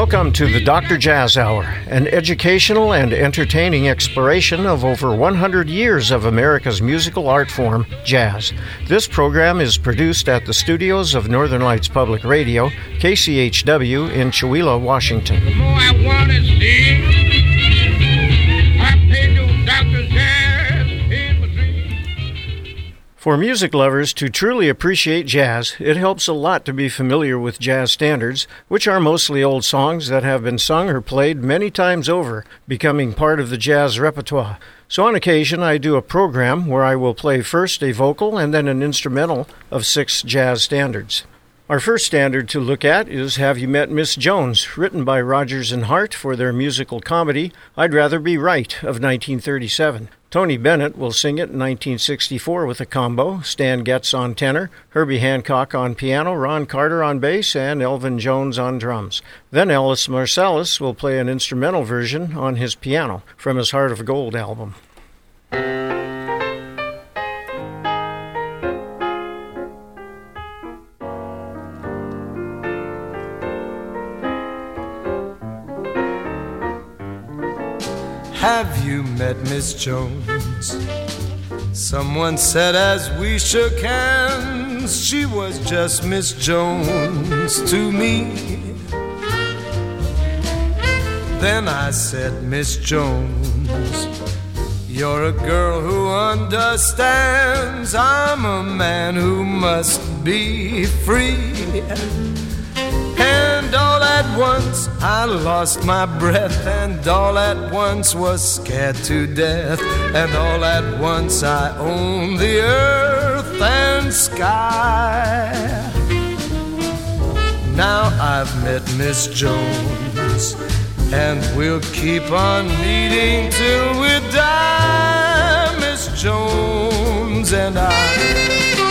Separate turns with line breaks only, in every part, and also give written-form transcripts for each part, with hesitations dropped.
Welcome to the Dr. Jazz Hour, an educational and entertaining exploration of over 100 years of America's musical art form, jazz. This program is produced at the studios of Northern Lights Public Radio, KCHW in Chewelah, Washington.
The more I want to see, I pay no Dr. Jazz in my dreams.
For music lovers to truly appreciate jazz, it helps a lot to be familiar with jazz standards, which are mostly old songs that have been sung or played many times over, becoming part of the jazz repertoire. So on occasion, I do a program where I will play first a vocal and then an instrumental of 6 jazz standards. Our first standard to look at is Have You Met Miss Jones, written by Rodgers and Hart for their musical comedy I'd Rather Be Right of 1937. Tony Bennett will sing it in 1964 with a combo, Stan Getz on tenor, Herbie Hancock on piano, Ron Carter on bass, and Elvin Jones on drums. Then Ellis Marsalis will play an instrumental version on his piano from his Heart of Gold album.
Have you met Miss Jones? Someone said as we shook hands, she was just Miss Jones to me. Then I said, Miss Jones, you're a girl who understands I'm a man who must be free. And all at once I lost my breath, and all at once was scared to death, and all at once I owned the earth and sky. Now I've met Miss Jones, and we'll keep on meeting till we die, Miss Jones and I.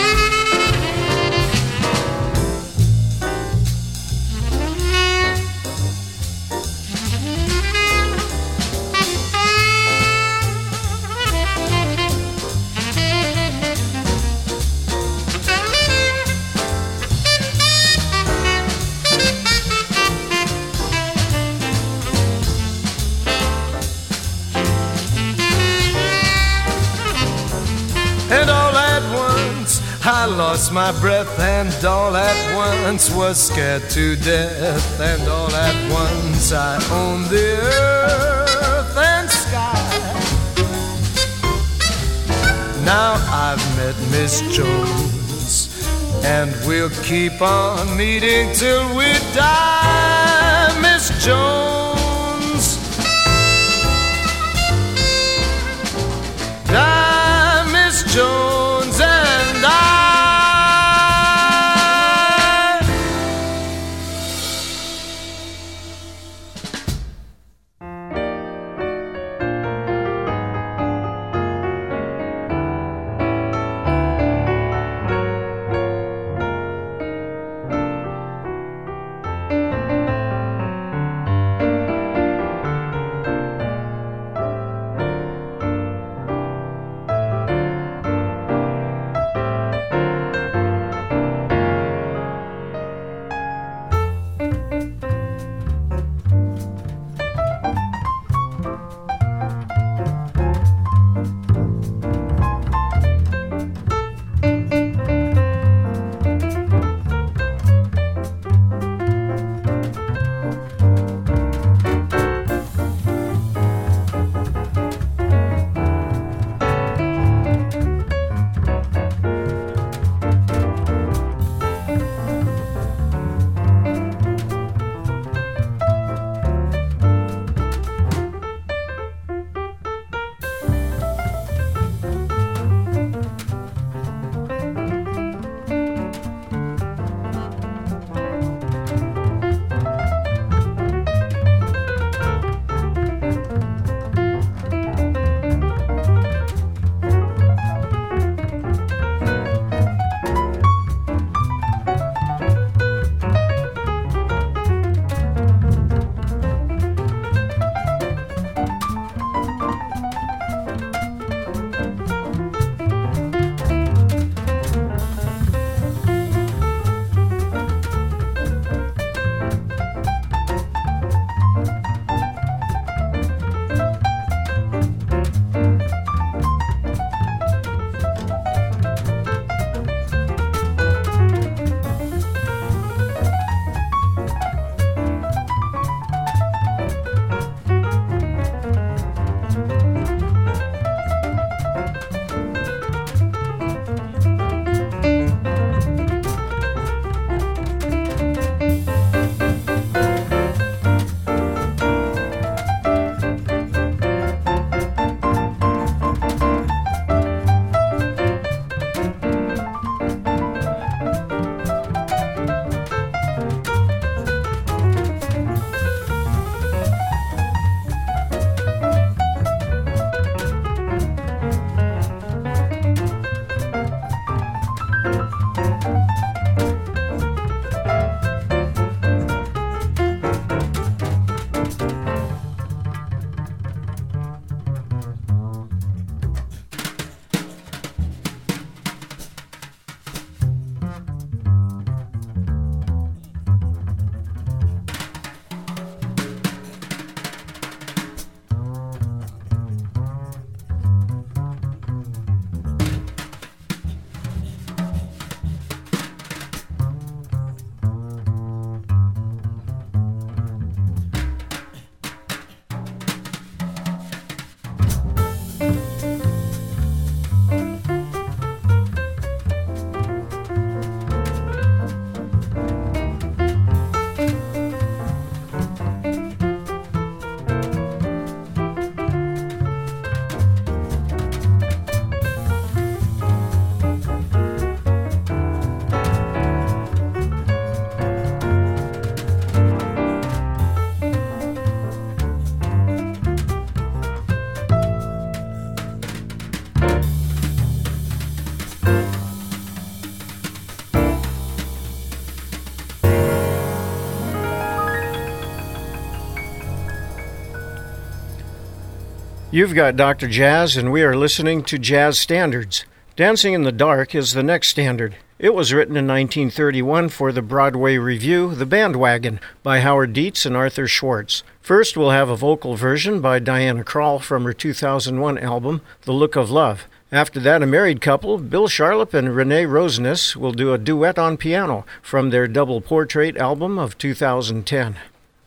And all at once I lost my breath, and all at once was scared to death, and all at once I owned the earth and sky. Now I've met Miss Jones, and we'll keep on meeting till we die, Miss Jones. Jones and I.
You've got Dr. Jazz, and we are listening to Jazz Standards. Dancing in the Dark is the next standard. It was written in 1931 for the Broadway review The Bandwagon by Howard Dietz and Arthur Schwartz. First, we'll have a vocal version by Diana Krall from her 2001 album, The Look of Love. After that, a married couple, Bill Charlap and Renee Roseness, will do a duet on piano from their Double Portrait album of 2010.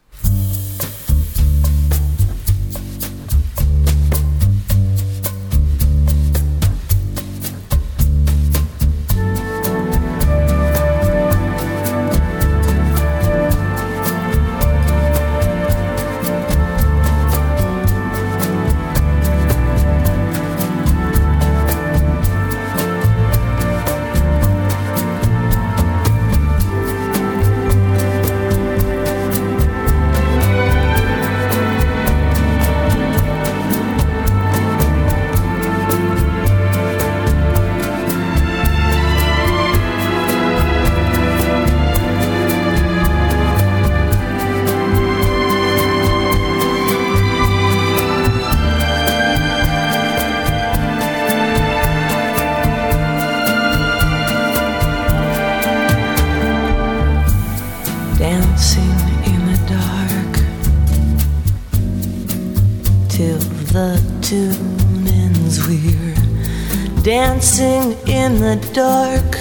Dancing in the dark,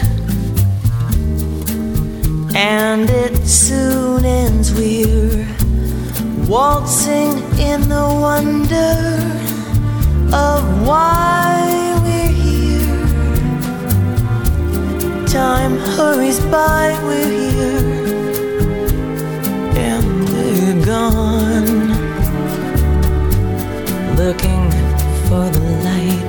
and it soon ends. We're waltzing in the wonder of why we're here. Time hurries by, we're here, and they're gone, looking for the light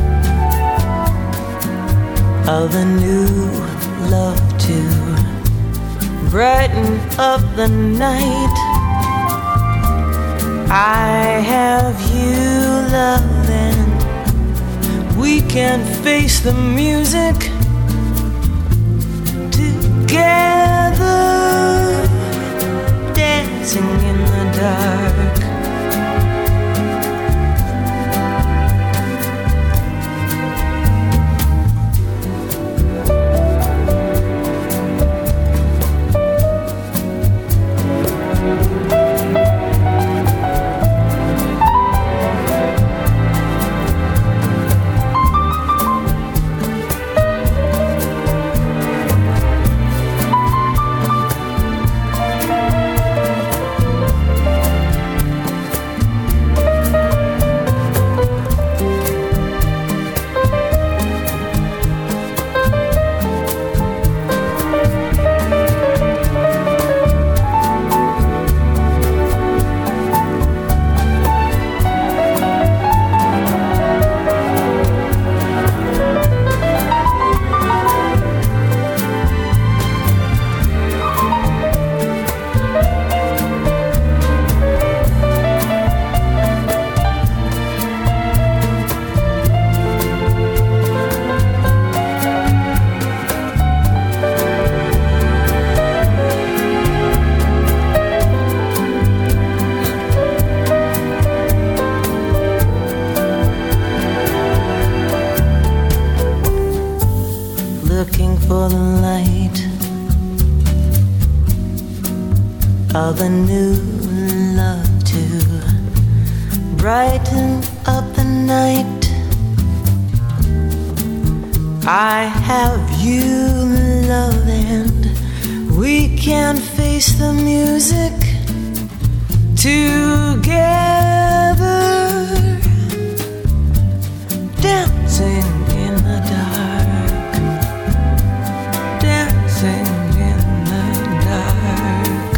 of a new love to brighten up the night. I have you, love, and we can face the music together, dancing in the dark. Of a new love to brighten up the night. I have you, love, and we can face the music together, dancing in the dark, dancing in the dark.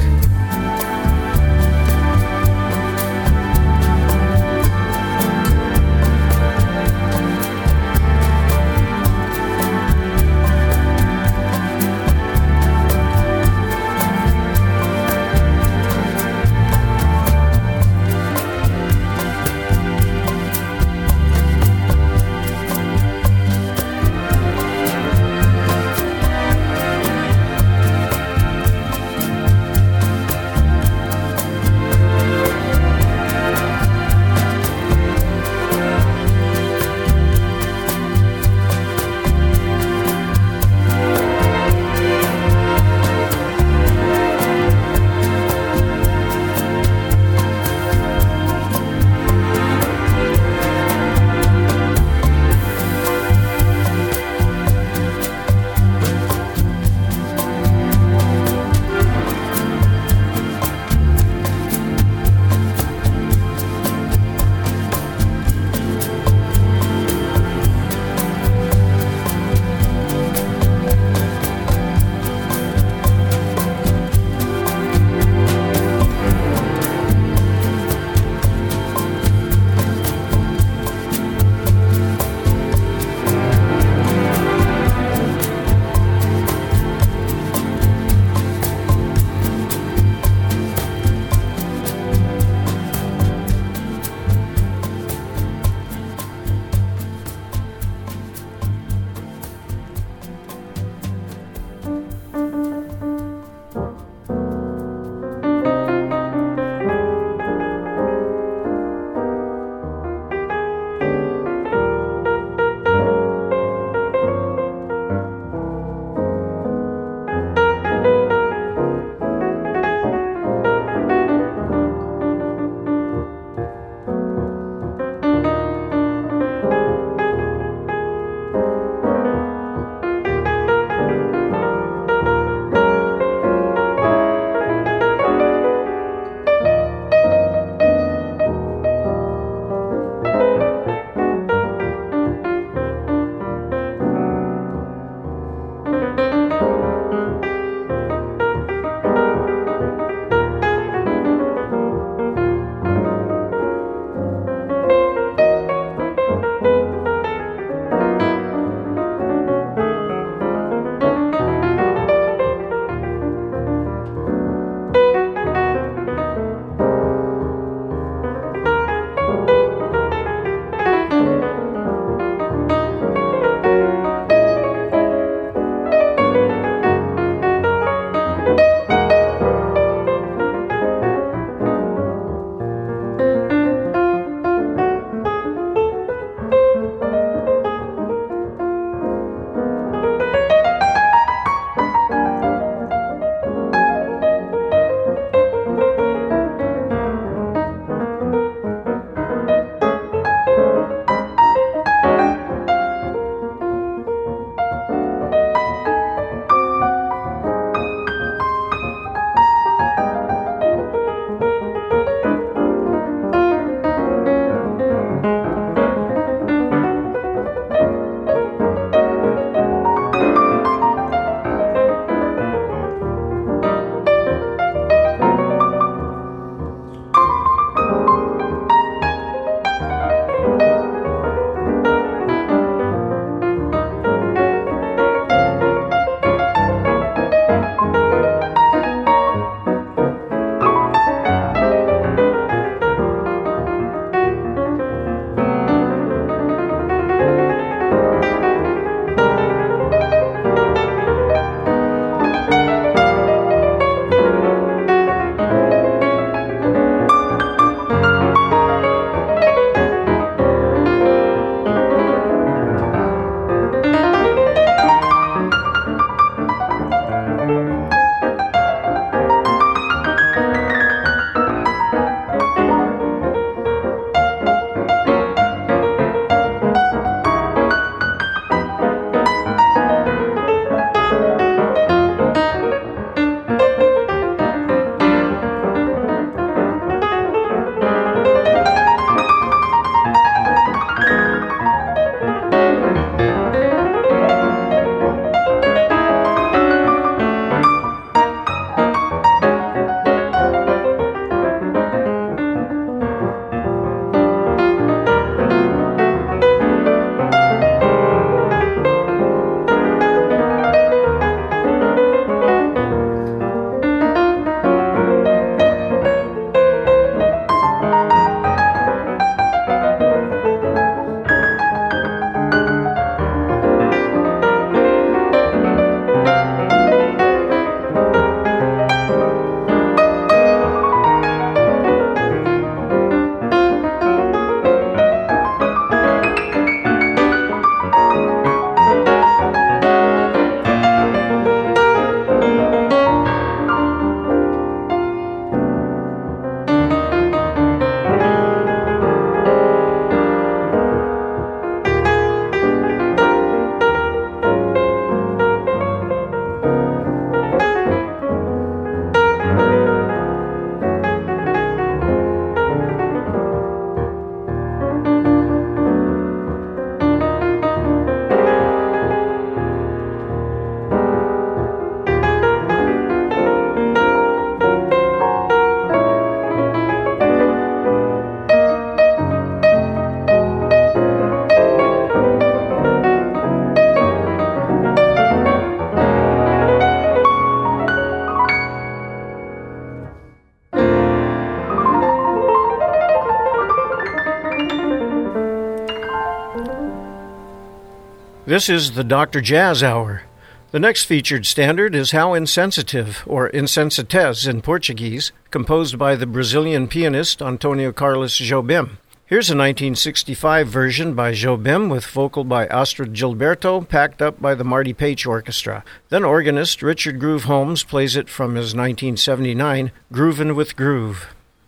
This is the Dr. Jazz Hour. The next featured standard is How Insensitive, or Insensitez in Portuguese, composed by the Brazilian pianist Antonio Carlos Jobim. Here's a 1965 version by Jobim with vocal by Astrid Gilberto, packed up by the Marty Page Orchestra. Then organist Richard Groove Holmes plays it from his 1979 Groovin' with Groove.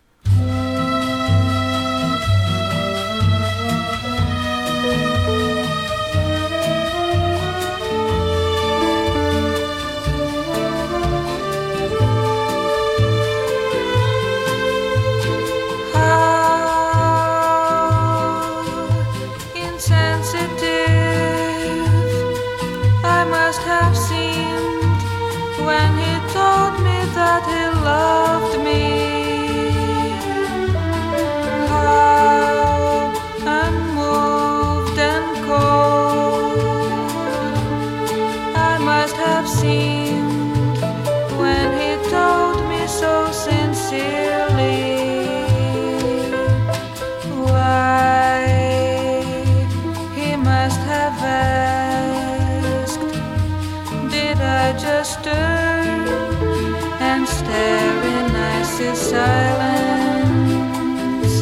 Silence.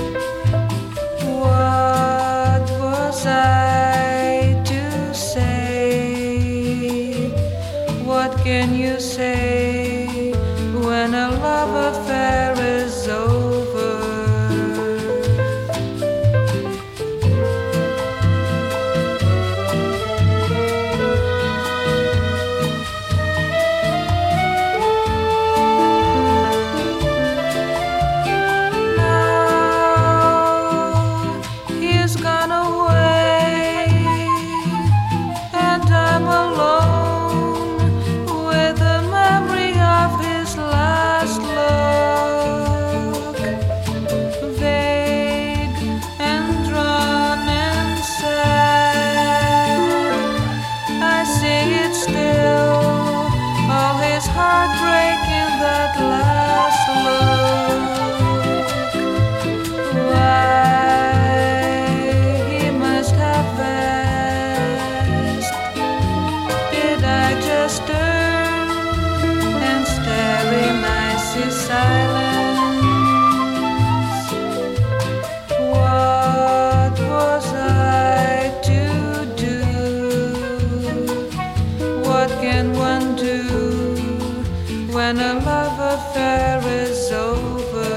What was I to say? What can you say when a love affair is over? When a love affair is over.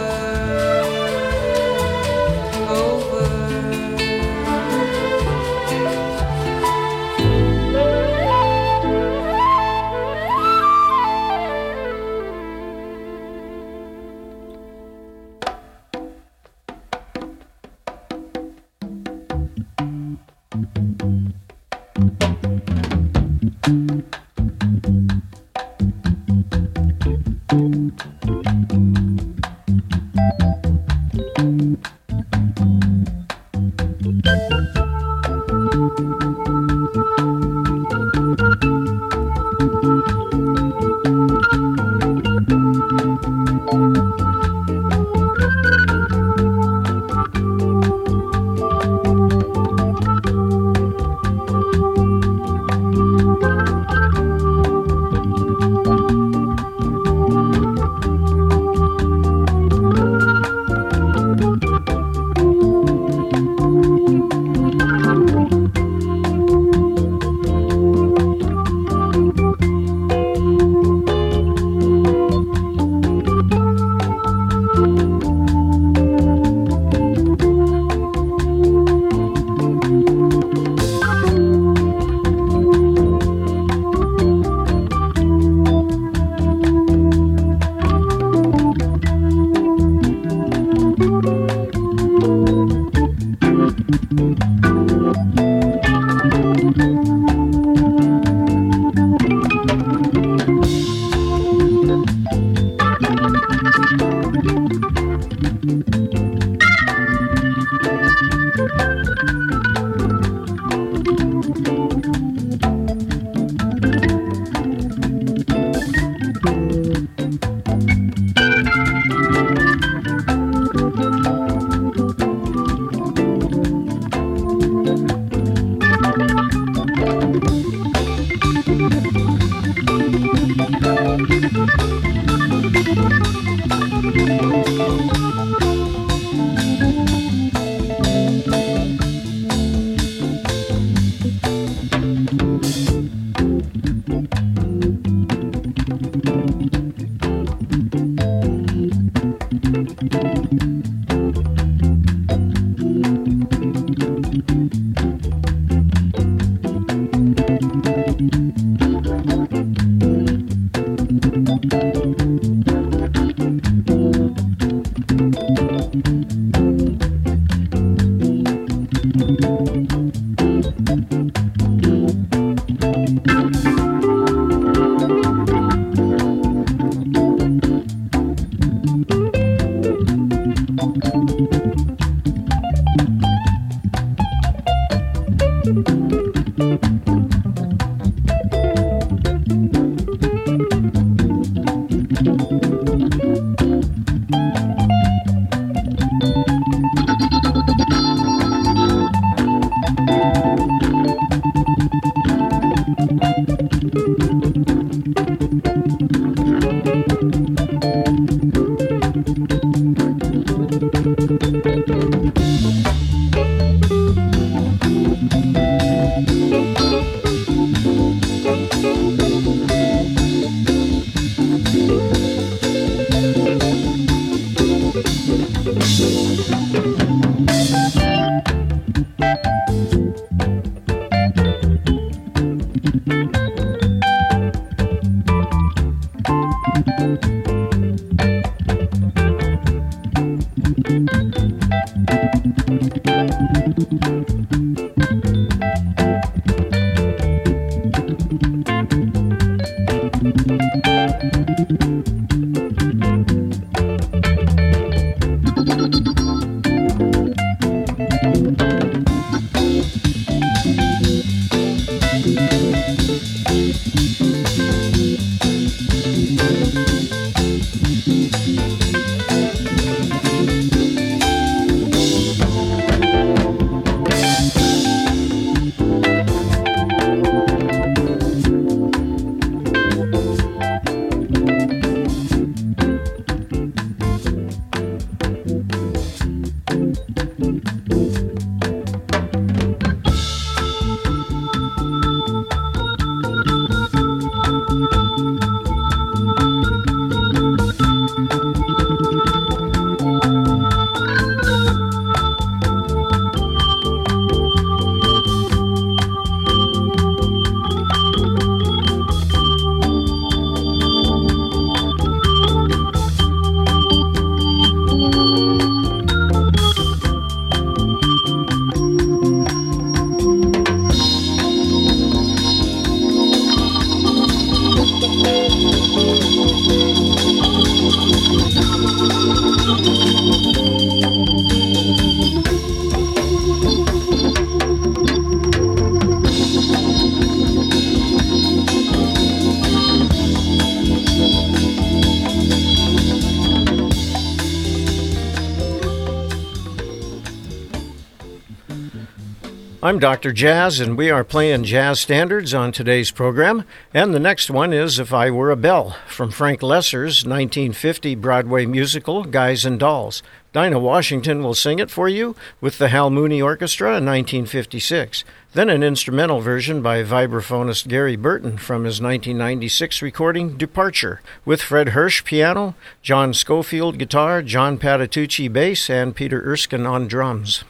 I'm Dr. Jazz, and we are playing jazz standards on today's program. And the next one is If I Were a Belle, from Frank Loesser's 1950 Broadway musical, Guys and Dolls. Dinah Washington will sing it for you with the Hal Mooney Orchestra in 1956. Then an instrumental version by vibraphonist Gary Burton from his 1996 recording, Departure, with Fred Hirsch piano, John Schofield guitar, John Patitucci bass, and Peter Erskine on drums.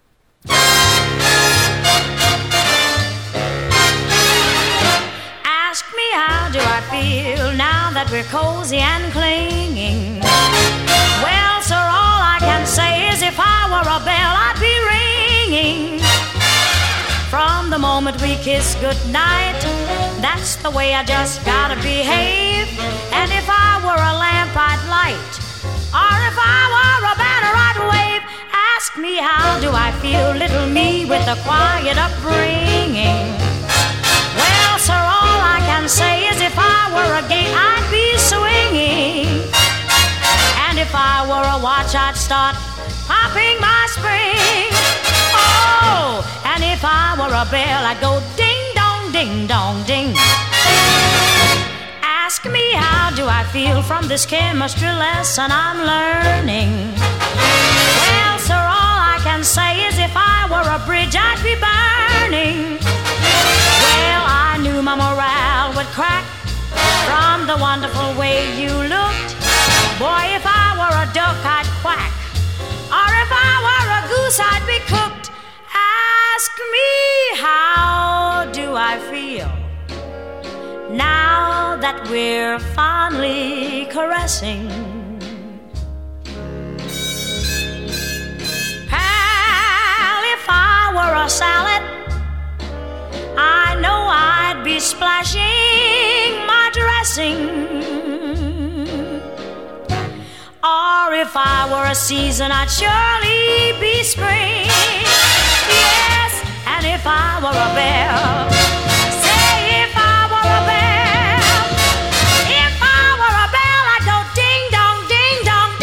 Ask me how do I feel now that we're cozy and clinging. Well, sir, all I can say is if I were a bell, I'd be ringing. From the moment we kiss goodnight, that's the way I just gotta behave. And if I were a lamp, I'd light, or if I were a banner, I'd wave. Ask me how do I feel, little me with a quiet upbringing. Well, sir, all I can say is if I were a gate, I'd be swinging. And if I were a watch, I'd start popping my spring. Oh, and if I were a bell, I'd go ding-dong, ding-dong, ding. Ask me how do I feel from this chemistry lesson I'm learning. Well, sir, all I can say is if I were a bridge, I'd be burning. Well, I knew my morale would crack from the wonderful way you looked. Boy, if I were a duck, I'd quack, or if I were a goose, I'd be cooked. Ask me how do I feel now that we're fondly caressing. splashing my dressing. Or if I were a season, I'd surely be spring. Yes, and if I were a bell, say if I were a bell, if I were a bell, I'd go ding dong, ding dong,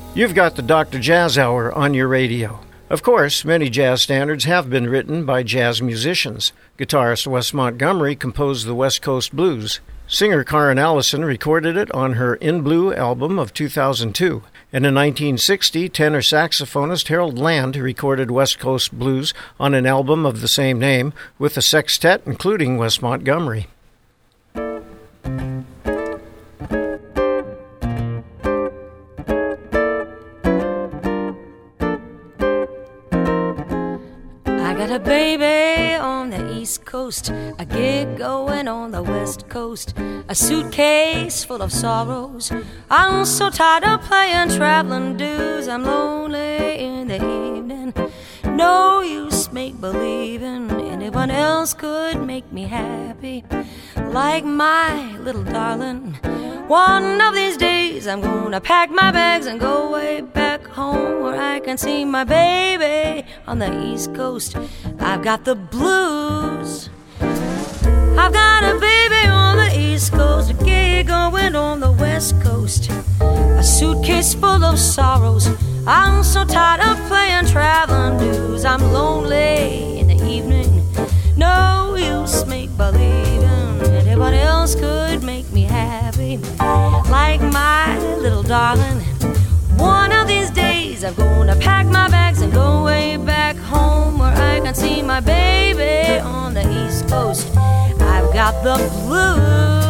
You've got the Dr. Jazz Hour on your radio. Of course, many jazz standards have been written by jazz musicians. Guitarist Wes Montgomery composed the West Coast Blues. Singer Karen Allison recorded it on her In Blue album of 2002. And in 1960, tenor saxophonist Harold Land recorded West Coast Blues on an album of the same name with a sextet including Wes Montgomery.
Got a baby on the East Coast, a gig going on the West Coast, a suitcase full of sorrows. I'm so tired of playing traveling dues. I'm lonely in the evening. No use make-believing anyone else could make me happy like my little darling. One of these days I'm gonna pack my bags and go way back home where I can see my baby on the East Coast. I've got the blues. I've got a baby on the East Coast, a gig going on the West Coast, a suitcase full of sorrows. I'm so tired of playing traveling dues. I'm lonely in the evening. No use make-believing anyone else could make me happy like my little darling. One of these days I'm gonna pack my bags and go way back home where I can see my baby on the East Coast. I've got the blues.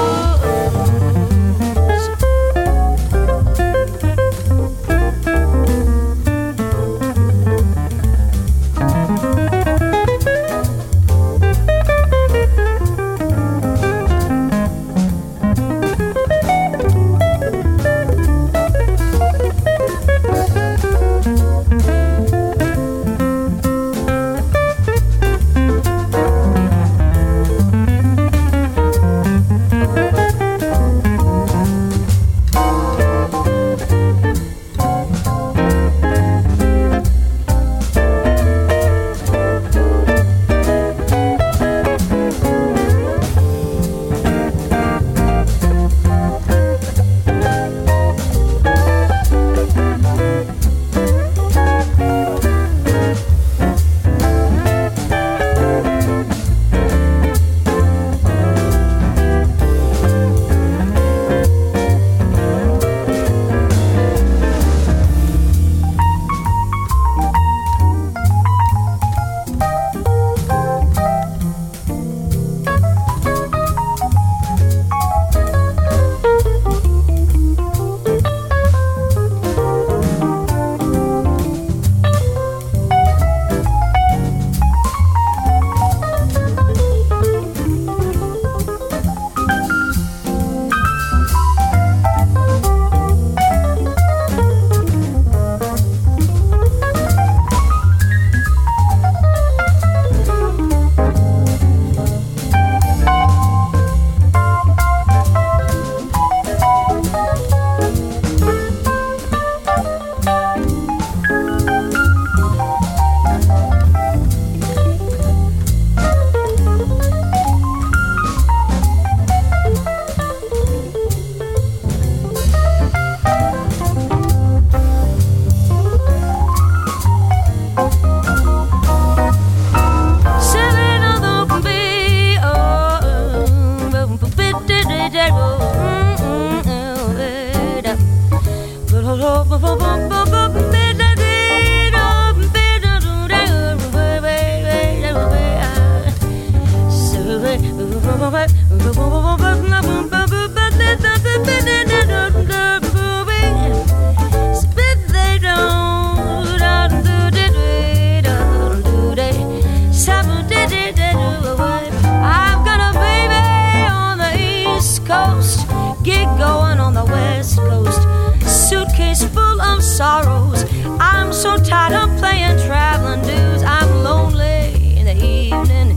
Sorrows. I'm so tired of playing traveling dues. I'm lonely in the evening.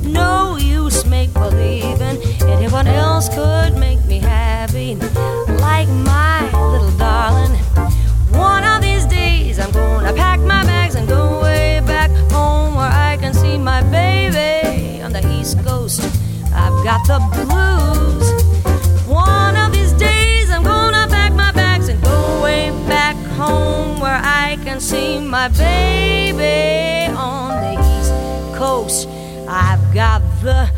No use make-believing anyone else could make me happy like my little darling. One of these days I'm gonna pack my bags and go way back home where I can see my baby on the East Coast. I've got the blues. One of these days I'm gonna pack my bags and go way back home my baby on the East Coast. I've got the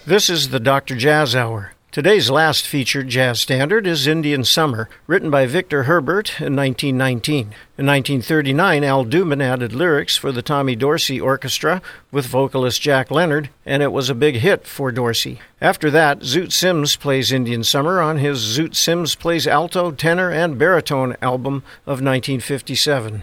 This is the Dr. Jazz Hour. Today's last featured jazz standard is Indian Summer, written by Victor Herbert in 1919. In 1939, Al Dubin added lyrics for the Tommy Dorsey Orchestra with vocalist Jack Leonard, and it was a big hit for Dorsey. After that, Zoot Sims plays Indian Summer on his Zoot Sims Plays Alto, Tenor, and Baritone album of 1957.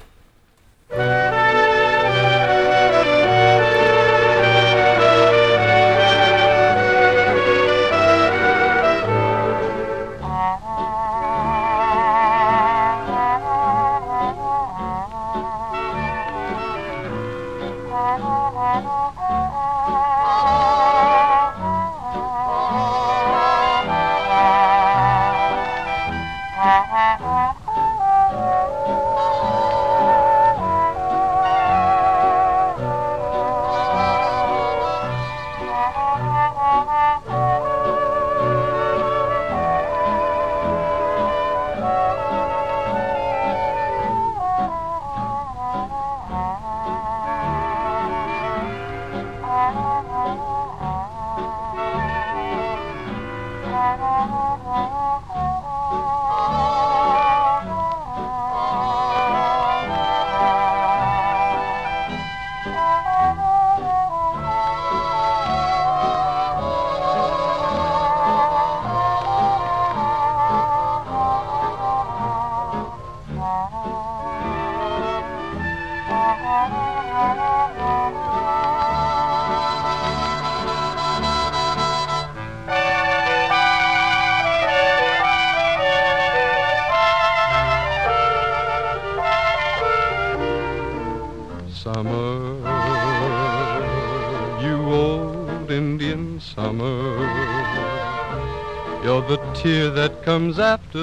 Tear that comes after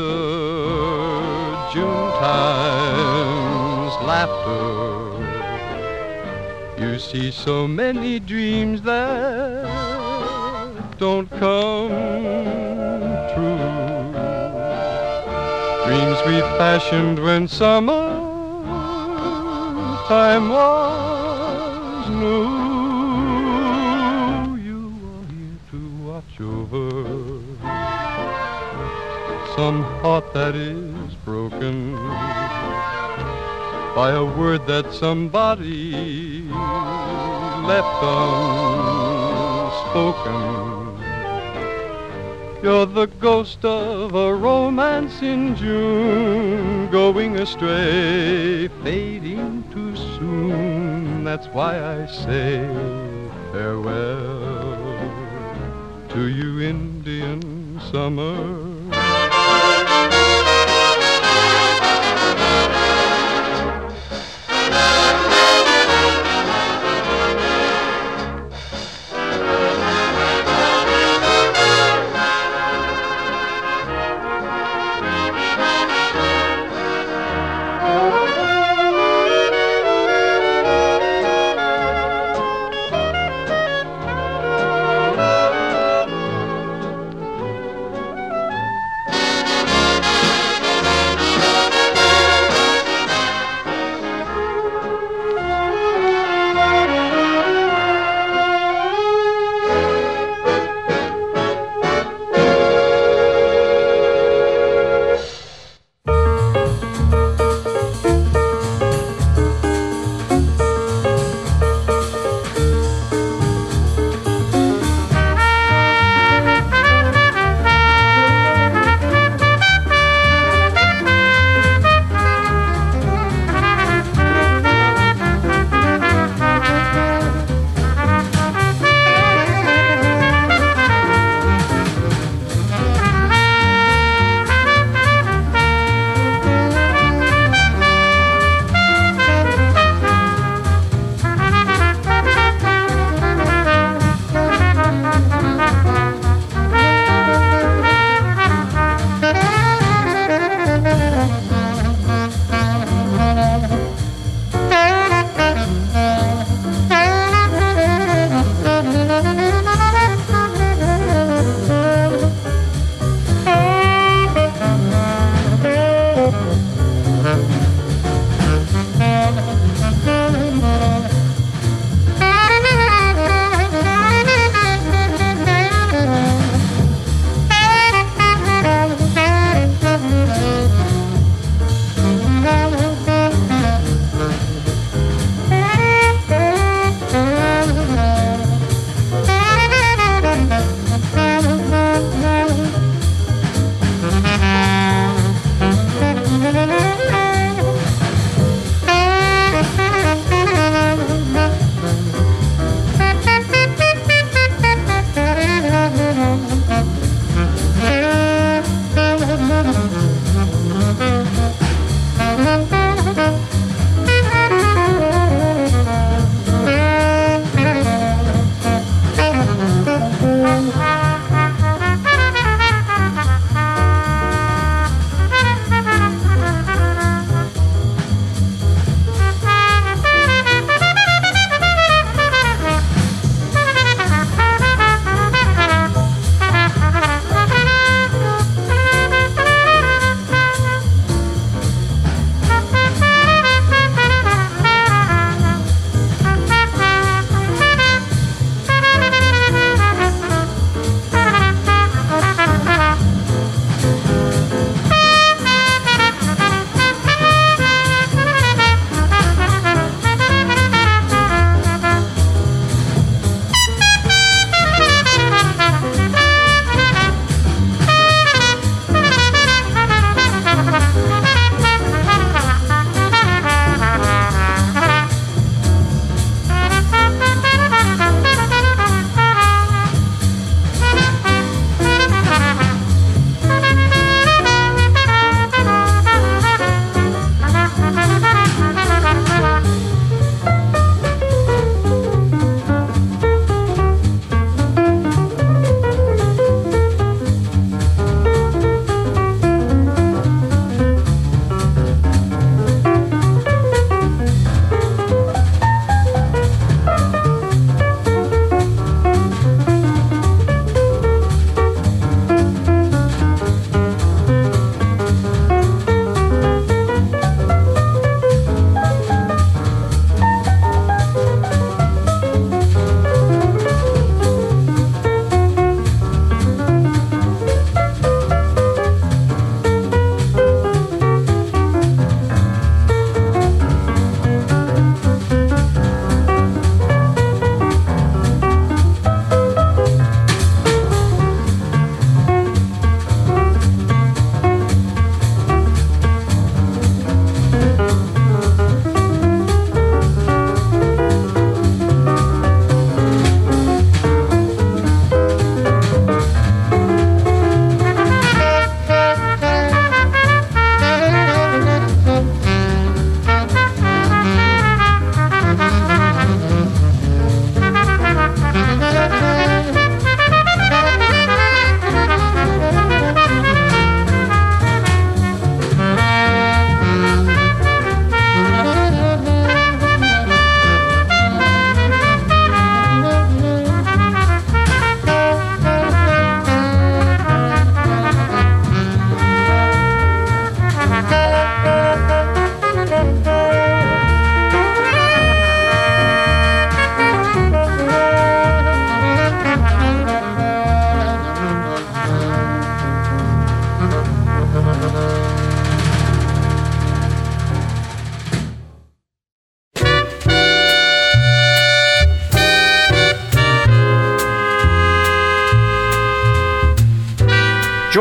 June time's laughter. You see so many dreams that don't come true. Dreams we fashioned when summer time was new. You are here to watch over some heart that is broken by a word that somebody left unspoken. You're the ghost of a romance in June, going astray, fading too soon. That's why I say farewell to you, Indian Summer.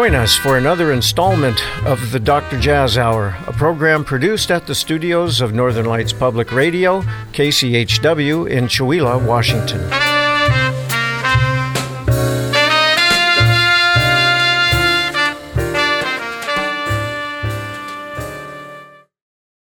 Join us for another installment of the Dr. Jazz Hour, a program produced at the studios of Northern Lights Public Radio, KCHW in Chewelah, Washington.